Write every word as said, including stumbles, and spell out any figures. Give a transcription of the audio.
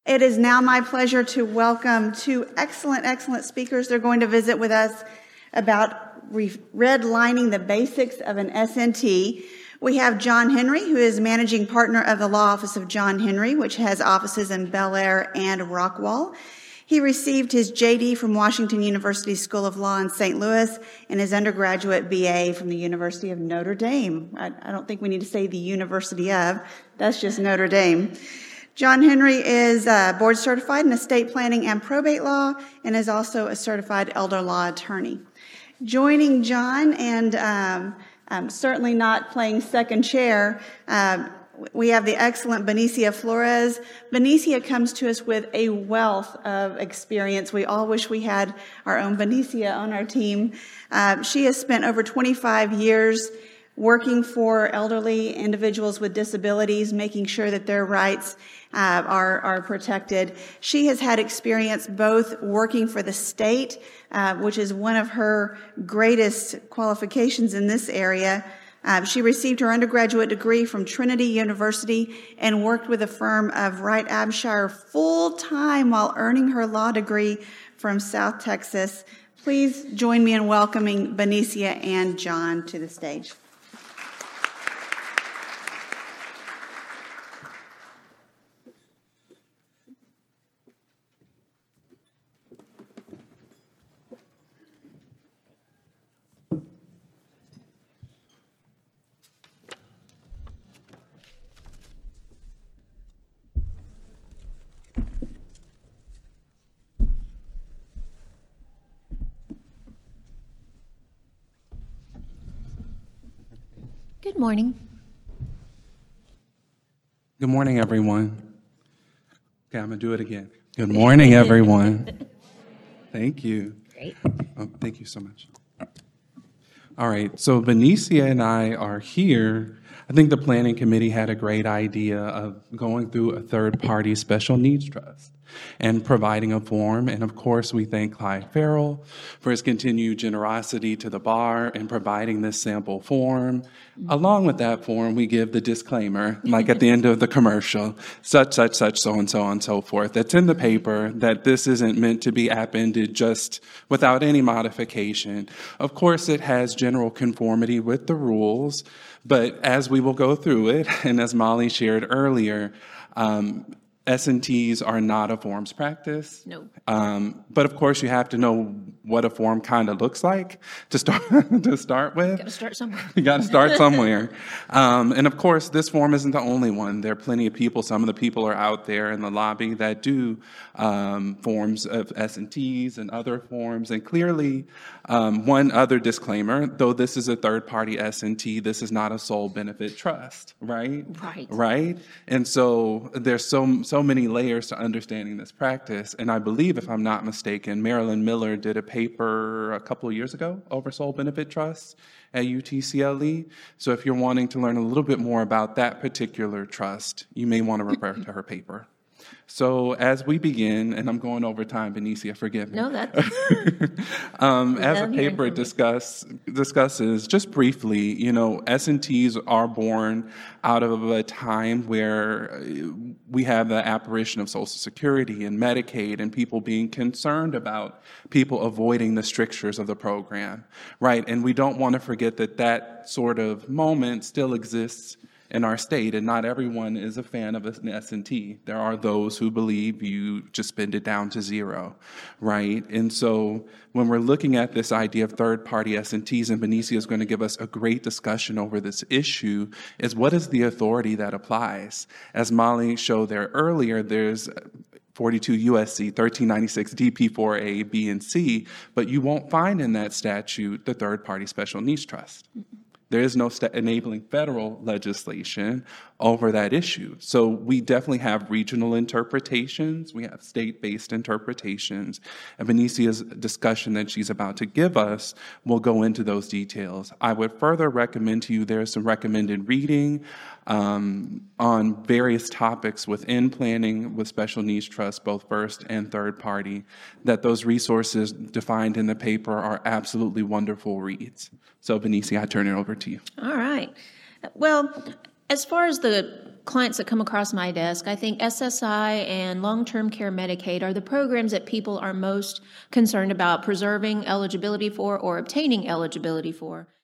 It is now my pleasure to welcome two excellent, excellent speakers. They're going to visit with us about redlining the basics of an S N T. We have John Henry, who is managing partner of the Law Office of John Henry, which has offices in Bel Air and Rockwall. He received his J D from Washington University School of Law in Saint Louis and his undergraduate B A from the University of Notre Dame. I, I don't think we need to say the University of, that's just Notre Dame. John Henry is uh, board certified in estate planning and probate law and is also a certified elder law attorney. Joining John and um, um, certainly not playing second chair, uh, we have the excellent Benicia Flores. Benicia comes to us with a wealth of experience. We all wish we had our own Benicia on our team. Uh, she has spent over twenty-five years working for elderly individuals with disabilities, making sure that their rights uh, are, are protected. She has had experience both working for the state, uh, which is one of her greatest qualifications in this area. Uh, she received her undergraduate degree from Trinity University and worked with the firm of Wright Abshire full-time while earning her law degree from South Texas. Please join me in welcoming Benicia and John to the stage. Good morning. Good morning, everyone. Okay, I'm going to do it again. Good morning, everyone. Thank you. Great. Oh, thank you so much. All right, so Benicia and I are here. I think the Planning Committee had a great idea of going through a third-party special needs trust and providing a form. And of course, we thank Clyde Farrell for his continued generosity to the bar in providing this sample form. Along with that form, we give the disclaimer, like at the end of the commercial, such, such, such, so and so and so forth. That's in the paper, that this isn't meant to be appended just without any modification. Of course, it has general conformity with the rules, but as we will go through it, and as Molly shared earlier, um, S N Ts are not a forms practice. No. Um, but of course, you have to know what a form kind of looks like to start to start with. Got to start somewhere. You got to start somewhere. Um, and of course, this form isn't the only one. There are plenty of people. Some of the people are out there in the lobby that do um, forms of S N Ts and other forms. And clearly, um, one other disclaimer: though this is a third-party S N T, this is not a sole benefit trust, right? Right. Right. And so there's so so. So many layers to understanding this practice. And I believe, if I'm not mistaken, Marilyn Miller did a paper a couple of years ago over sole benefit trusts at U T C L E. So if you're wanting to learn a little bit more about that particular trust, you may want to refer to her paper. So as we begin, and I'm going over time, Benicia, forgive me. No, that's... um, as the paper discuss, discusses, just briefly, you know, S N Ts are born out of a time where we have the apparition of Social Security and Medicaid and people being concerned about people avoiding the strictures of the program, right? And we don't want to forget that that sort of moment still exists in our state, and not everyone is a fan of an S N T. There are those who believe you just spend it down to zero, right? And so when we're looking at this idea of third-party S N Ts, and Benicia is going to give us a great discussion over this issue, is what is the authority that applies? As Molly showed there earlier, there's forty-two U S C thirteen ninety-six D P four A, B, and C, but you won't find in that statute the third-party special needs trust. There is no st- enabling federal legislation over that issue. So we definitely have regional interpretations. We have state-based interpretations. And Benicia's discussion that she's about to give us will go into those details. I would further recommend to you there's some recommended reading um, on various topics within planning with special needs trusts, both first and third party, that those resources defined in the paper are absolutely wonderful reads. So, Benicia, I turn it over to you. All right. Well, as far as the clients that come across my desk, I think S S I and long-term care Medicaid are the programs that people are most concerned about preserving eligibility for or obtaining eligibility for.